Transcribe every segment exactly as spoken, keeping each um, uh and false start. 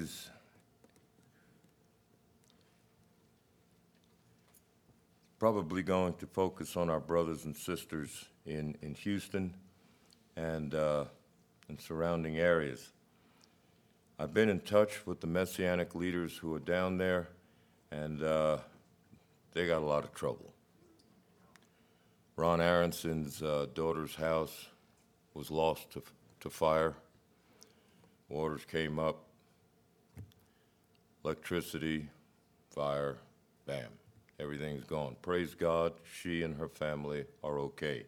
is probably going to focus on our brothers and sisters in, in Houston and, uh, and surrounding areas. I've been in touch with the Messianic leaders who are down there, and uh, they got a lot of trouble. Ron Aronson's uh, daughter's house was lost to, to fire. Waters came up, electricity, fire, bam, everything's gone. Praise God, she and her family are okay.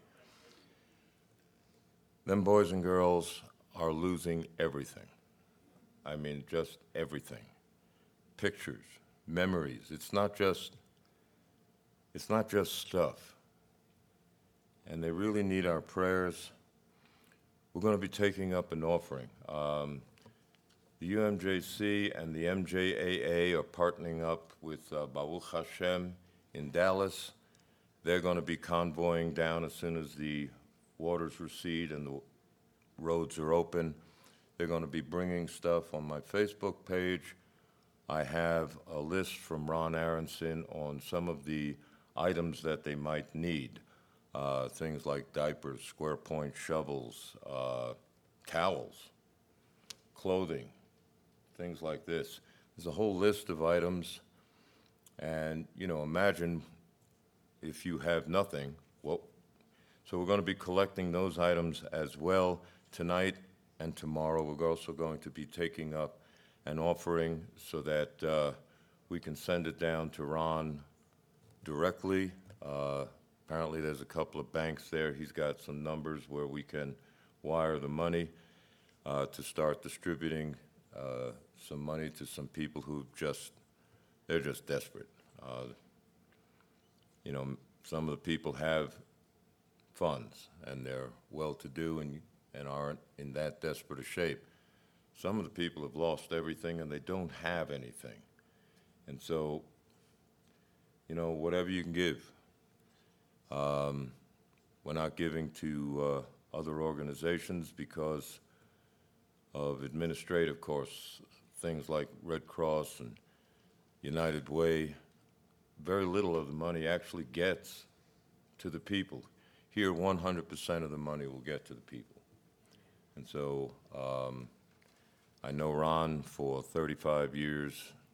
Them boys and girls are losing everything. I mean, just everything. Pictures, memories. It's not just, it's not just stuff. And they really need our prayers. We're going to be taking up an offering. Um, the U M J C and the M J A A are partnering up with uh, Baruch Hashem in Dallas. They're going to be convoying down as soon as the waters recede and the roads are open. They're going to be bringing stuff on my Facebook page. I have a list from Ron Aronson on some of the items that they might need. Uh, things like diapers, square point shovels, uh, towels, clothing, things like this. There's a whole list of items, and you know, imagine if you have nothing. Well, so we're going to be collecting those items as well tonight and tomorrow. We're also going to be taking up an offering so that uh, we can send it down to Ron directly. Uh, Apparently there's a couple of banks there. He's got some numbers where we can wire the money uh, to start distributing uh, some money to some people who just, they're just desperate. Uh, you know, some of the people have funds and they're well-to-do and, and aren't in that desperate a shape. Some of the people have lost everything and they don't have anything. And so, you know, whatever you can give. Um, we're not giving to uh, other organizations because of administrative costs, things like Red Cross and United Way. Very little of the money actually gets to the people. Here, one hundred percent of the money will get to the people. And so um, I know Ron for thirty-five years,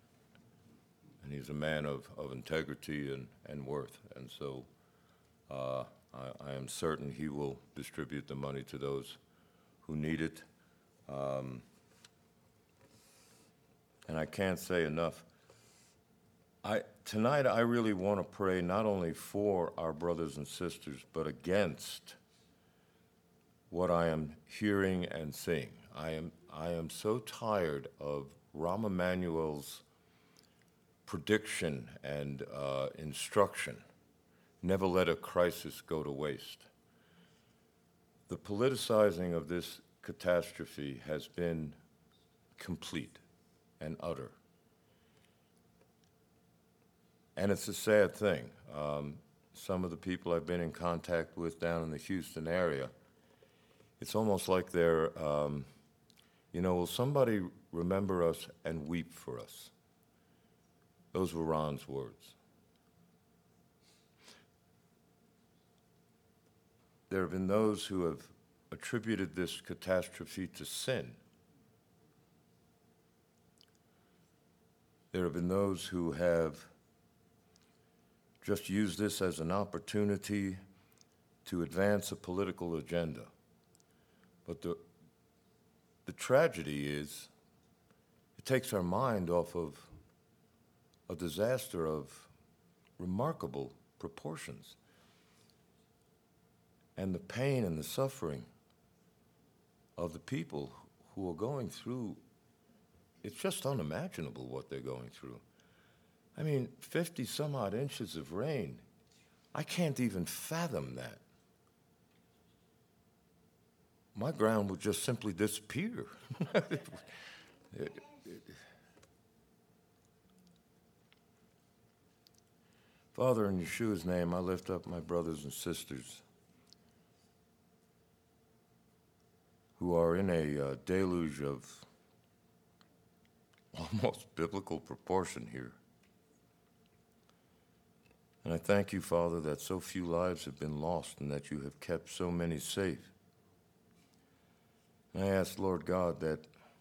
and he's a man of, of integrity and, and worth. And so Uh, I, I am certain he will distribute the money to those who need it. Um, and I can't say enough. I, tonight, I really want to pray not only for our brothers and sisters, but against what I am hearing and seeing. I am, I am so tired of Rahm Emanuel's prediction and uh, instruction. Never let a crisis go to waste. The politicizing of this catastrophe has been complete and utter. And it's a sad thing. Um, some of the people I've been in contact with down in the Houston area, it's almost like they're, um, you know, will somebody remember us and weep for us? Those were Ron's words. There have been those who have attributed this catastrophe to sin. There have been those who have just used this as an opportunity to advance a political agenda. But the, the tragedy is, it takes our mind off of a disaster of remarkable proportions. And the pain and the suffering of the people who are going through, it's just unimaginable what they're going through. I mean, fifty some odd inches of rain, I can't even fathom that. My ground would just simply disappear. it, it, Father, in Yeshua's name, I lift up my brothers and sisters who are in a uh, deluge of almost biblical proportion here. And I thank you, Father, that so few lives have been lost and that you have kept so many safe. And I ask, Lord God, that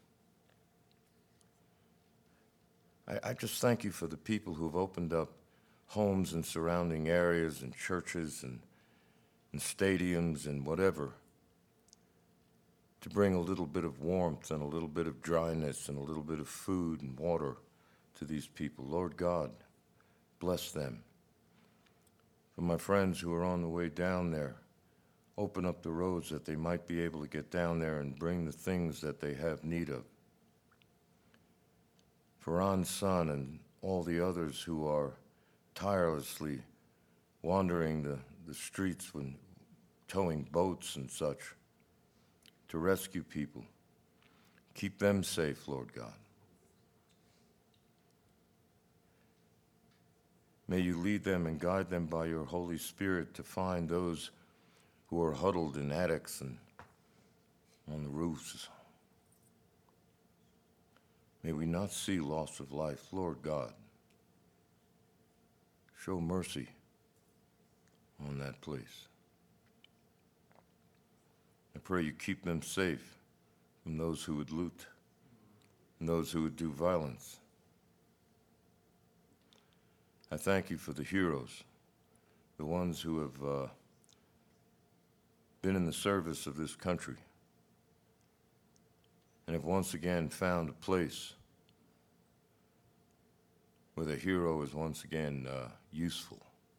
I, I just thank you for the people who've opened up homes in surrounding areas and churches and, and stadiums and whatever to bring a little bit of warmth and a little bit of dryness and a little bit of food and water to these people. Lord God, bless them. For my friends who are on the way down there, open up the roads that they might be able to get down there and bring the things that they have need of. For Ron's son and all the others who are tirelessly wandering the, the streets when towing boats and such to rescue people, keep them safe, Lord God. May you lead them and guide them by your Holy Spirit to find those who are huddled in attics and on the roofs. May we not see loss of life, Lord God. Show mercy on that place. I pray you keep them safe from those who would loot and those who would do violence. I thank you for the heroes, the ones who have uh, been in the service of this country and have once again found a place where the hero is once again uh, useful.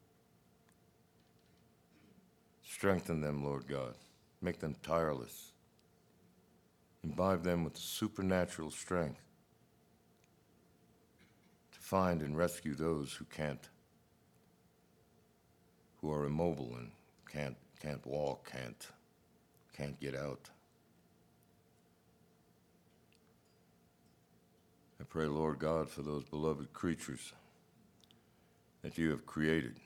Strengthen them, Lord God. Make them tireless. Imbibe them with supernatural strength to find and rescue those who can't, who are immobile and can't can't walk, can't can't get out. I pray, Lord God, for those beloved creatures that you have created,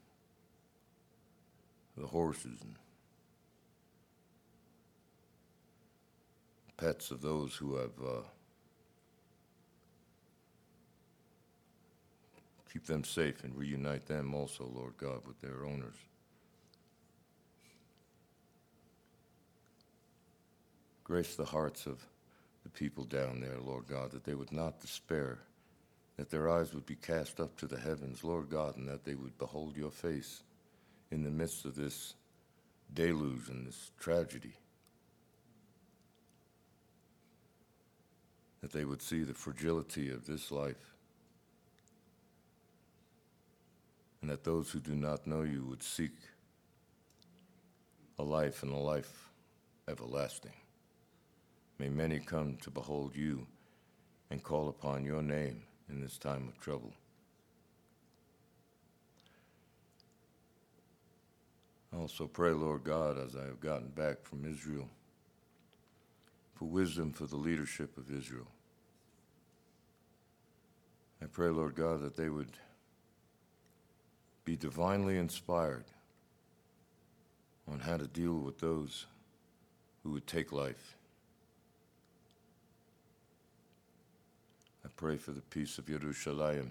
the horses and pets of those who have uh, keep them safe and reunite them also, Lord God, with their owners. Grace the hearts of the people down there, Lord God, that they would not despair, that their eyes would be cast up to the heavens, Lord God, and that they would behold your face in the midst of this deluge and this tragedy. That they would see the fragility of this life, and that those who do not know you would seek a life and a life everlasting. May many come to behold you and call upon your name in this time of trouble. I also pray, Lord God, as I have gotten back from Israel, for wisdom for the leadership of Israel. I pray, Lord God, that they would be divinely inspired on how to deal with those who would take life. I pray for the peace of Yerushalayim,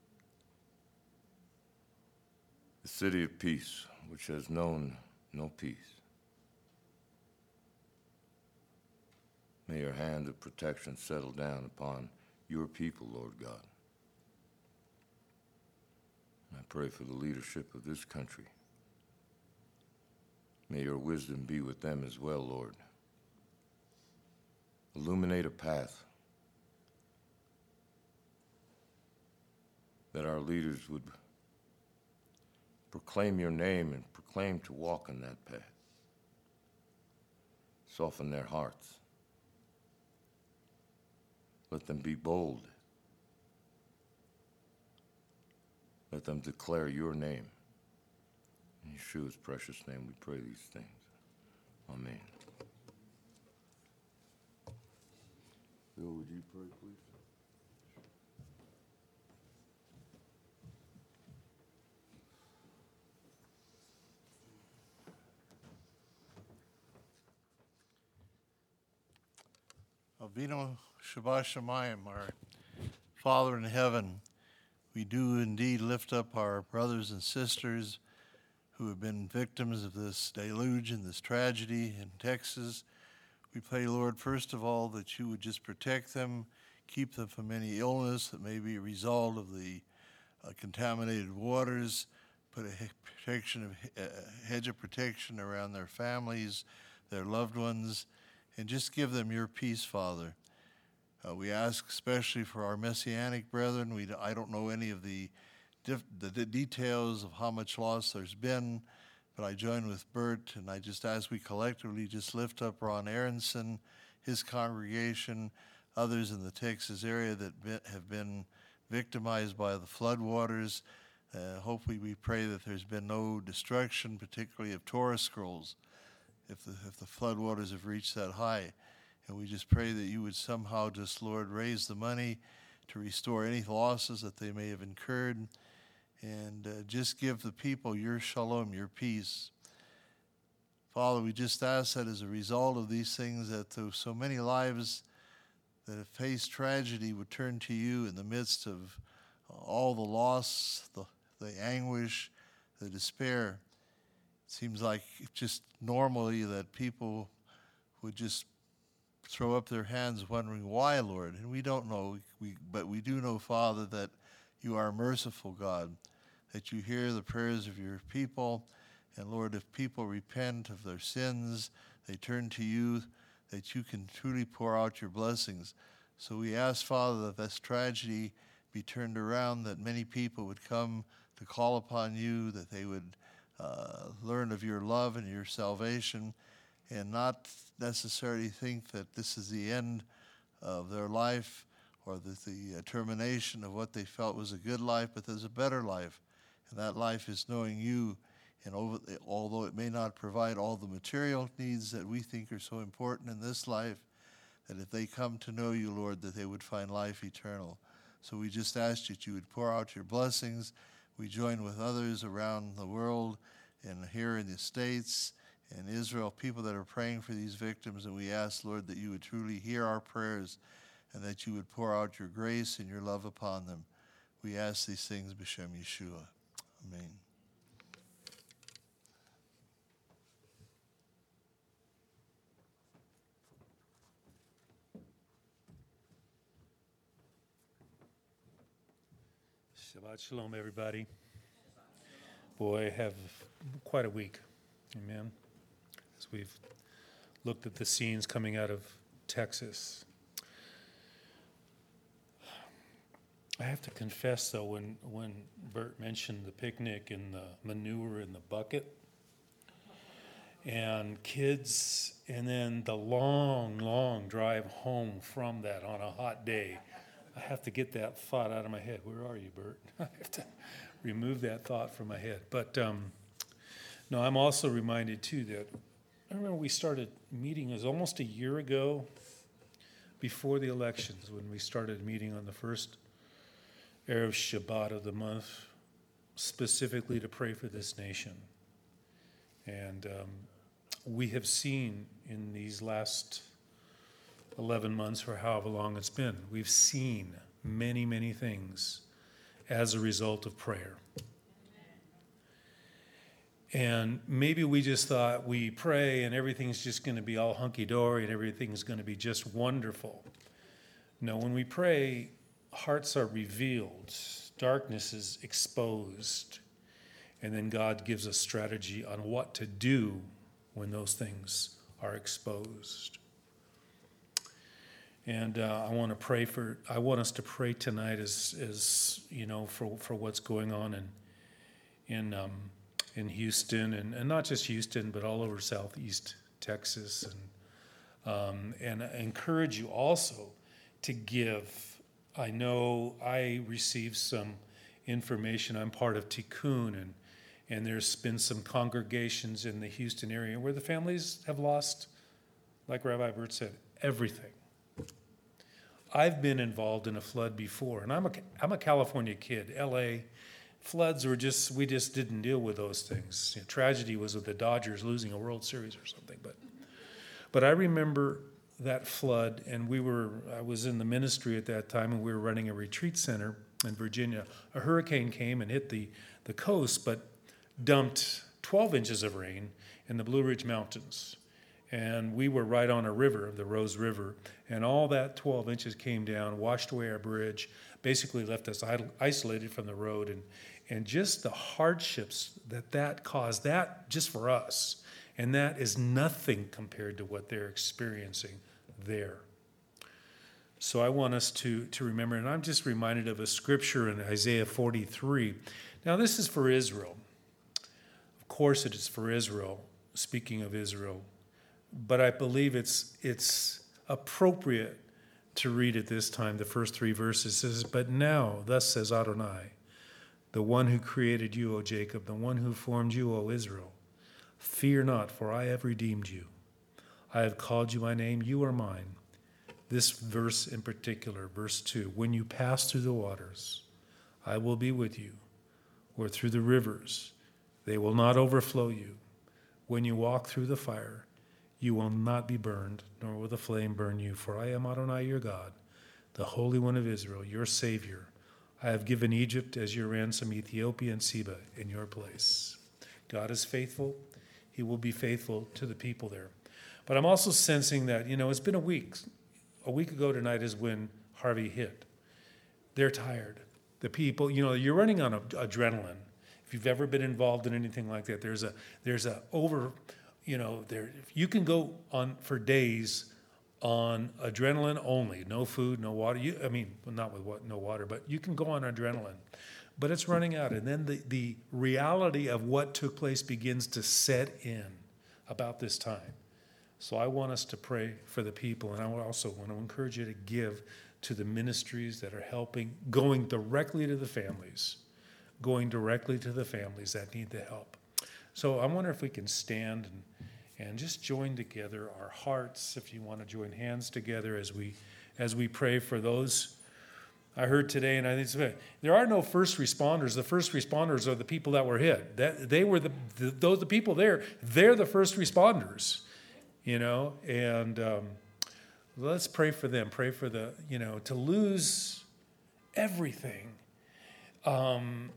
the city of peace, which has known no peace. May your hand of protection settle down upon your people, Lord God. I pray for the leadership of this country. May your wisdom be with them as well, Lord. Illuminate a path that our leaders would proclaim your name and proclaim to walk in that path. Soften their hearts. Let them be bold. Let them declare your name. In Yeshua's precious name we pray these things. Amen. Bill, would you pray, please? Avinu Shabbat Shemayim, our Father in heaven, we do indeed lift up our brothers and sisters who have been victims of this deluge and this tragedy in Texas. We pray, Lord, first of all, that you would just protect them, keep them from any illness that may be a result of the uh, contaminated waters, put a he- protection of, uh, hedge of protection around their families, their loved ones, and just give them your peace, Father. Uh, we ask especially for our Messianic brethren. We, I don't know any of the, diff, the, the details of how much loss there's been, but I join with Bert, and I just ask we collectively just lift up Ron Aronson, his congregation, others in the Texas area that be, have been victimized by the floodwaters. Uh, hopefully we pray that there's been no destruction, particularly of Torah scrolls, if the, if the floodwaters have reached that high. And we just pray that you would somehow just, Lord, raise the money to restore any losses that they may have incurred, and uh, just give the people your shalom, your peace. Father, we just ask that as a result of these things, that though so many lives that have faced tragedy would turn to you in the midst of all the loss, the, the anguish, the despair. It seems like just normally that people would just throw up their hands wondering why, Lord. And we don't know, we, but we do know, Father, that you are a merciful God, that you hear the prayers of your people. And Lord, if people repent of their sins, they turn to you, that you can truly pour out your blessings. So we ask, Father, that this tragedy be turned around, that many people would come to call upon you, that they would uh, learn of your love and your salvation, and not necessarily think that this is the end of their life or that the uh, termination of what they felt was a good life, but there's a better life. And that life is knowing you, and over, although it may not provide all the material needs that we think are so important in this life, that if they come to know you, Lord, that they would find life eternal. So we just ask that you would pour out your blessings. We join with others around the world and here in the States and Israel, people that are praying for these victims, and we ask, Lord, that you would truly hear our prayers and that you would pour out your grace and your love upon them. We ask these things, B'Shem Yeshua. Amen. Shabbat Shalom, everybody. Boy, I have quite a week. Amen. As we've looked at the scenes coming out of Texas. I have to confess, though, when, when Bert mentioned the picnic and the manure in the bucket and kids, and then the long, long drive home from that on a hot day, I have to get that thought out of my head. Where are you, Bert? I have to remove that thought from my head. But um, no, I'm also reminded, too, that I remember we started meeting, it was almost a year ago before the elections when we started meeting on the first Erev Shabbat of the month, specifically to pray for this nation. And um, we have seen in these last eleven months, or however long it's been, we've seen many, many things as a result of prayer. And maybe we just thought we pray and everything's just going to be all hunky-dory and everything's going to be just wonderful. No, when we pray, hearts are revealed, darkness is exposed, and then God gives us strategy on what to do when those things are exposed. And uh, I want to pray for, I want us to pray tonight as, as you know, for, for what's going on in, in, um, in Houston, and, and not just Houston, but all over Southeast Texas. And, um, and I encourage you also to give. I know I received some information. I'm part of Tikkun, and, and there's been some congregations in the Houston area where the families have lost, like Rabbi Bert said, everything. I've been involved in a flood before, and I'm a, I'm a California kid. L A floods were just, we just didn't deal with those things. You know, tragedy was with the Dodgers losing a World Series or something. But, but I remember that flood, and we were, I was in the ministry at that time, and we were running a retreat center in Virginia. A hurricane came and hit the, the coast, but dumped twelve inches of rain in the Blue Ridge Mountains. And we were right on a river, the Rose River, and all that twelve inches came down, washed away our bridge, basically left us isolated from the road, and, and just the hardships that that caused, that just for us, and that is nothing compared to what they're experiencing there. So I want us to, to remember, and I'm just reminded of a scripture in Isaiah forty-three. Now this is for Israel. Of course it is for Israel, speaking of Israel. But I believe it's it's appropriate to read at this time. The first three verses says, "But now, thus says Adonai, the one who created you, O Jacob, the one who formed you, O Israel, fear not, for I have redeemed you. I have called you by name, you are mine." This verse in particular, verse two, "When you pass through the waters, I will be with you, or through the rivers, they will not overflow you. When you walk through the fire, you will not be burned, nor will the flame burn you. For I am Adonai your God, the Holy One of Israel, your Savior. I have given Egypt as your ransom, Ethiopia and Seba in your place." God is faithful. He will be faithful to the people there. But I'm also sensing that, you know, it's been a week. A week ago tonight is when Harvey hit. They're tired. The people, you know, you're running on a, adrenaline. If you've ever been involved in anything like that, there's a there's a over... You know, there you can go on for days on adrenaline only, no food, no water. You, I mean, well, not with what, no water, but you can go on adrenaline. But it's running out, and then the, the reality of what took place begins to set in about this time. So I want us to pray for the people, and I also want to encourage you to give to the ministries that are helping, going directly to the families, going directly to the families that need the help. So I wonder if we can stand and, and just join together our hearts, if you want to join hands together as we as we pray for those. I heard today, and I think there are no first responders. The first responders are the people that were hit. That they were the, the those the people there. They're the first responders, you know. And um, let's pray for them. Pray for the you know to lose everything. Um,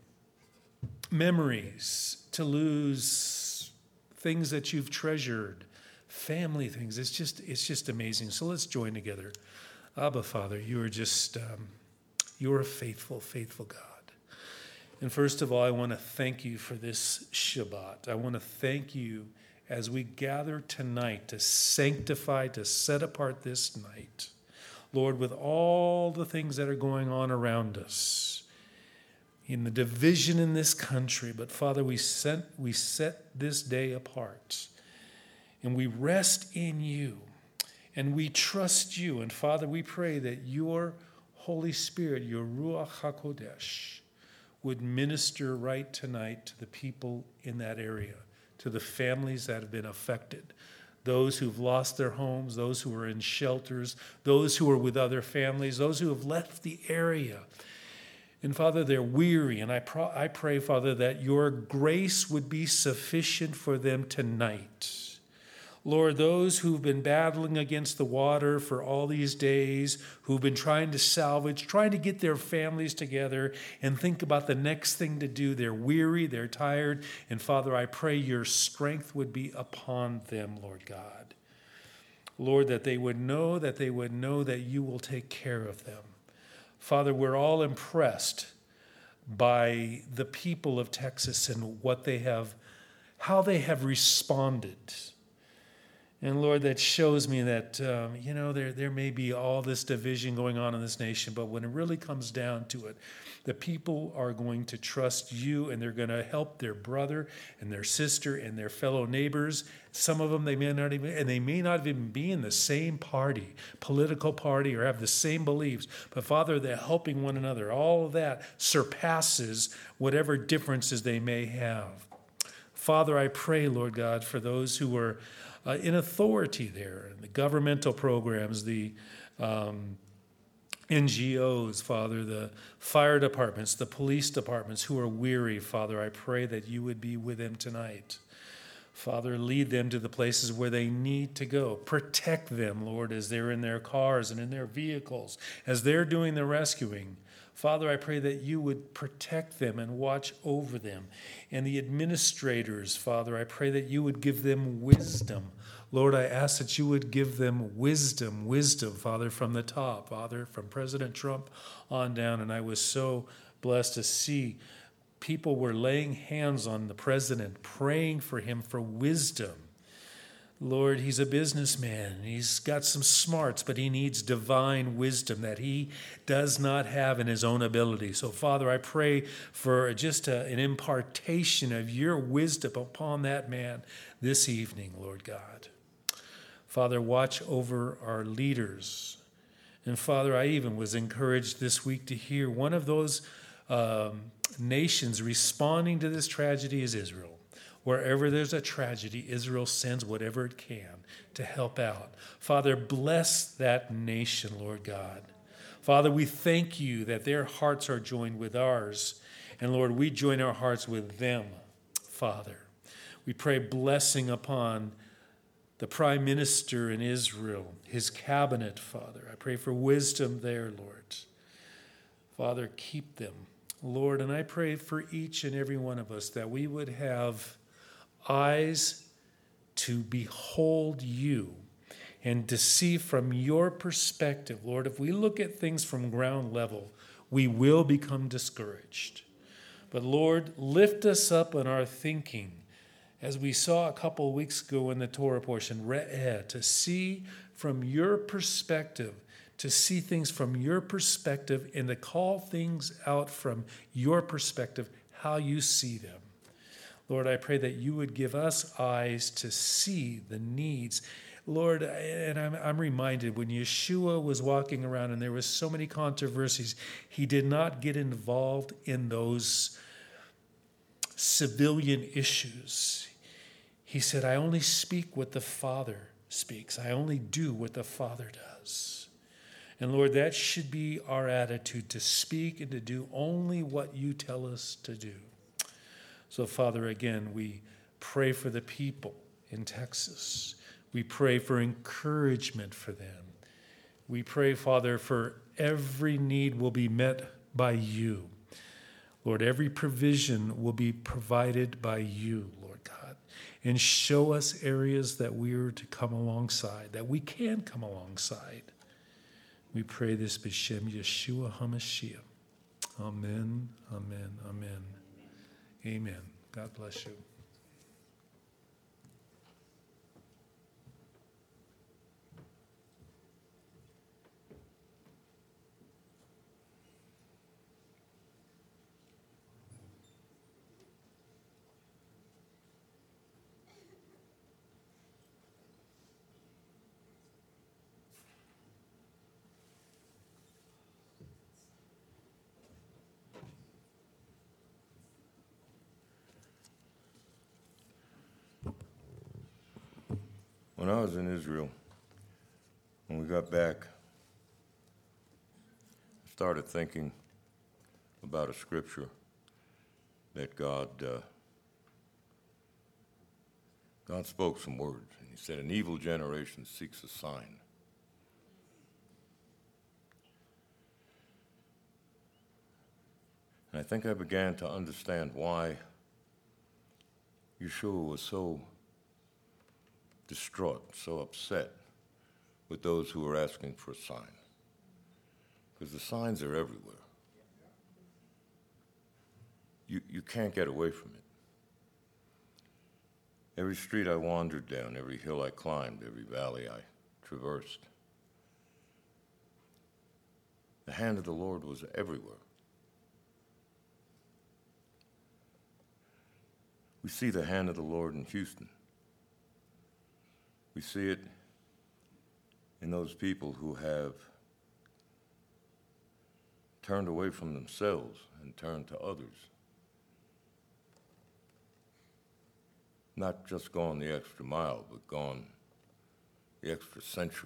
memories, to lose things that you've treasured, family things. It's just it's just amazing. So let's join together. Abba, Father, you are just, um, you are a faithful, faithful God. And first of all, I want to thank you for this Shabbat. I want to thank you as we gather tonight to sanctify, to set apart this night. Lord, with all the things that are going on around us, in the division in this country, but Father, we set, we set this day apart, and we rest in you, and we trust you. And Father, we pray that your Holy Spirit, your Ruach HaKodesh, would minister right tonight to the people in that area, to the families that have been affected, those who've lost their homes, those who are in shelters, those who are with other families, those who have left the area. And Father, they're weary, and I, pro- I pray, Father, that your grace would be sufficient for them tonight. Lord, those who've been battling against the water for all these days, who've been trying to salvage, trying to get their families together and think about the next thing to do, they're weary, they're tired, and Father, I pray your strength would be upon them, Lord God. Lord, that they would know, that they would know that you will take care of them. Father, we're all impressed by the people of Texas and what they have, how they have responded. And Lord, that shows me that, um, you know, there, there may be all this division going on in this nation, but when it really comes down to it, the people are going to trust you, and they're going to help their brother and their sister and their fellow neighbors. Some of them, they may not even, and they may not even be in the same party, political party, or have the same beliefs. But Father, they're helping one another. All of that surpasses whatever differences they may have. Father, I pray, Lord God, for those who are uh, in authority there, the governmental programs, the um, N G Os, Father, the fire departments, the police departments who are weary, Father, I pray that you would be with them tonight. Father, lead them to the places where they need to go. Protect them, Lord, as they're in their cars and in their vehicles, as they're doing the rescuing. Father, I pray that you would protect them and watch over them. And the administrators, Father, I pray that you would give them wisdom. Lord, I ask that you would give them wisdom, wisdom, Father, from the top, Father, from President Trump on down. And I was so blessed to see people were laying hands on the president, praying for him for wisdom. Lord, he's a businessman. He's got some smarts, but he needs divine wisdom that he does not have in his own ability. So, Father, I pray for just a, an impartation of your wisdom upon that man this evening, Lord God. Father, watch over our leaders. And, Father, I even was encouraged this week to hear one of those um, nations responding to this tragedy is Israel. Wherever there's a tragedy, Israel sends whatever it can to help out. Father, bless that nation, Lord God. Father, we thank you that their hearts are joined with ours. And Lord, we join our hearts with them, Father. We pray blessing upon the prime minister in Israel, his cabinet, Father. I pray for wisdom there, Lord. Father, keep them, Lord. And I pray for each and every one of us that we would have eyes to behold you and to see from your perspective. Lord, if we look at things from ground level, we will become discouraged. But Lord, lift us up in our thinking, as we saw a couple of weeks ago in the Torah portion, Re'eh, to see from your perspective, to see things from your perspective and to call things out from your perspective, how you see them. Lord, I pray that you would give us eyes to see the needs. Lord, and I'm, I'm reminded when Yeshua was walking around and there was so many controversies, he did not get involved in those civilian issues. He said, I only speak what the Father speaks. I only do what the Father does. And Lord, that should be our attitude, to speak and to do only what you tell us to do. So, Father, again, we pray for the people in Texas. We pray for encouragement for them. We pray, Father, for every need will be met by you. Lord, every provision will be provided by you, Lord God. And show us areas that we are to come alongside, that we can come alongside. We pray this b'Shem Yeshua HaMashiach. Amen, amen, amen. Amen. God bless you. When I was in Israel, when we got back, I started thinking about a scripture that God uh, God spoke some words, and he said, an evil generation seeks a sign. And I think I began to understand why Yeshua was so distraught, so upset with those who were asking for a sign. Because the signs are everywhere. You, you can't get away from it. Every street I wandered down, every hill I climbed, every valley I traversed, the hand of the Lord was everywhere. We see the hand of the Lord in Houston. We see it in those people who have turned away from themselves and turned to others. Not just gone the extra mile, but gone the extra century.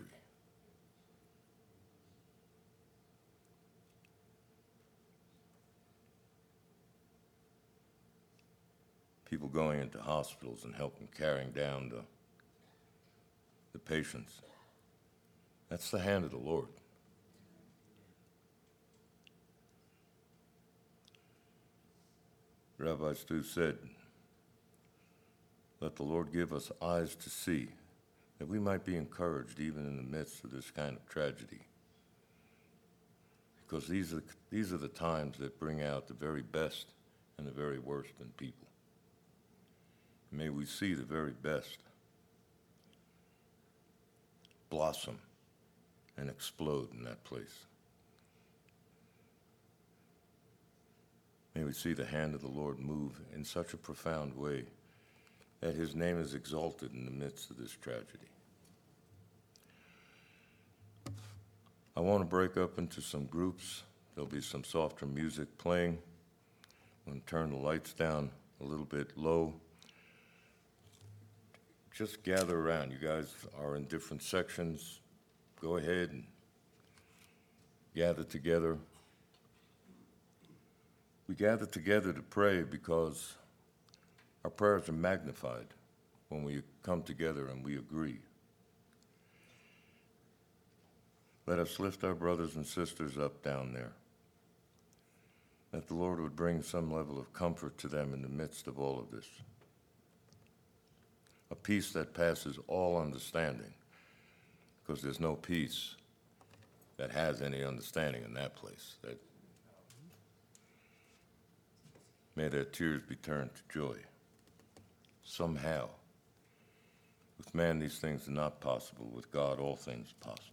people going into hospitals and helping carrying down the, the patients. That's the hand of the Lord. Rabbi Stu said, let the Lord give us eyes to see, that we might be encouraged even in the midst of this kind of tragedy. Because these are, these are the times that bring out the very best and the very worst in people. May we see the very best blossom and explode in that place. May we see the hand of the Lord move in such a profound way that his name is exalted in the midst of this tragedy. I want to break up into some groups. There'll be some softer music playing. I'm going to turn the lights down a little bit low. Just gather around. You guys are in different sections. Go ahead and gather together. We gather together to pray because our prayers are magnified when we come together and we agree. Let us lift our brothers and sisters up down there, that the Lord would bring some level of comfort to them in the midst of all of this. A peace that passes all understanding, because there's no peace that has any understanding in that place. That may their tears be turned to joy. Somehow, with man these things are not possible, with God all things are possible.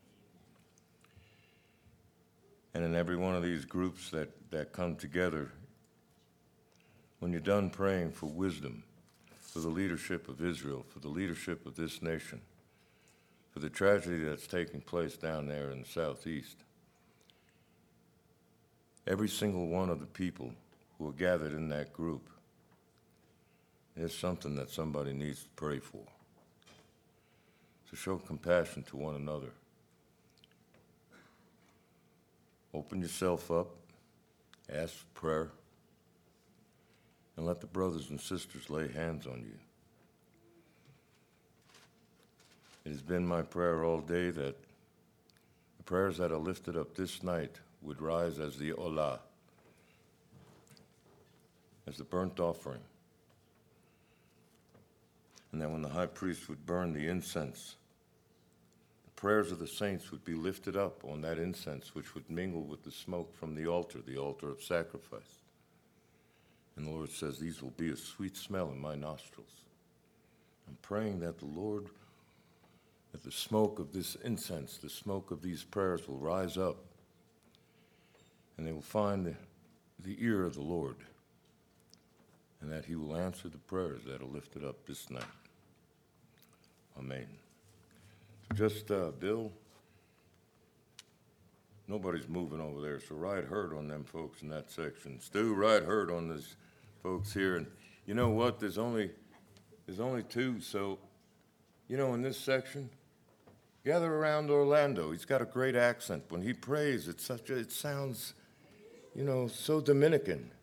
And in every one of these groups that, that come together, when you're done praying for wisdom, for the leadership of Israel, for the leadership of this nation, for the tragedy that's taking place down there in the southeast, every single one of the people who are gathered in that group, there's something that somebody needs to pray for. To show compassion to one another. Open yourself up, ask for prayer, and let the brothers and sisters lay hands on you. It has been my prayer all day that the prayers that are lifted up this night would rise as the olah, as the burnt offering. And that when the high priest would burn the incense, the prayers of the saints would be lifted up on that incense, which would mingle with the smoke from the altar, the altar of sacrifice. And the Lord says, these will be a sweet smell in my nostrils. I'm praying that the Lord, that the smoke of this incense, the smoke of these prayers will rise up, and they will find the, the ear of the Lord, and that he will answer the prayers that are lifted up this night. Amen. Just, uh, Bill, nobody's moving over there, so ride herd on them folks in that section. Stu, ride herd on these folks here. And you know what? There's only, there's only two, so, you know, in this section, gather around Orlando. He's got a great accent. When he prays, it's such a, it sounds, you know, so Dominican.